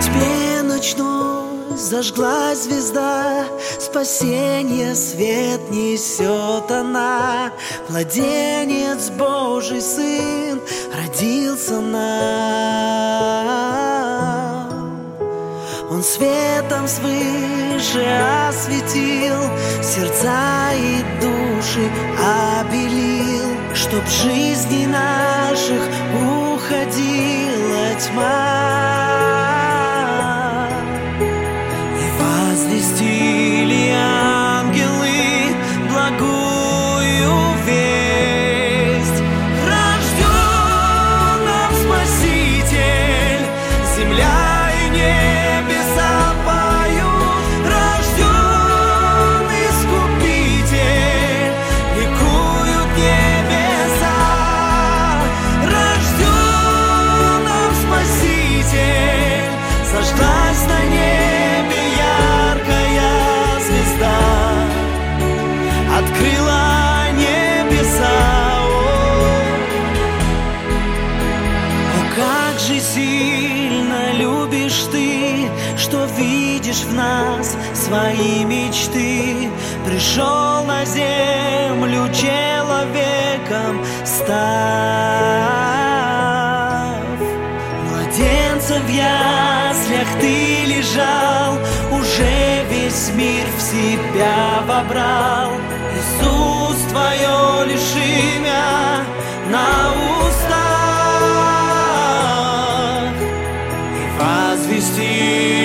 тьме ночной зажглась звезда, спасение свет несет она. Младенец Божий Сын родился нам. Он светом свыше осветил сердца и души обелил, чтоб жизни наших уходила тьма. Возвестили ангелы благую весть: рожден нам Спаситель, земля и небеса поют, рожден Искупитель, ликуют небеса. Рожден нам Спаситель, зажглась на небе открыла небеса. О, как же сильно любишь ты, что видишь в нас свои мечты. Пришел на землю человеком став. Младенца в яслях ты лежал, уже весь мир в себя вобрал. Иисус, твое лишь имя на устах, и возвести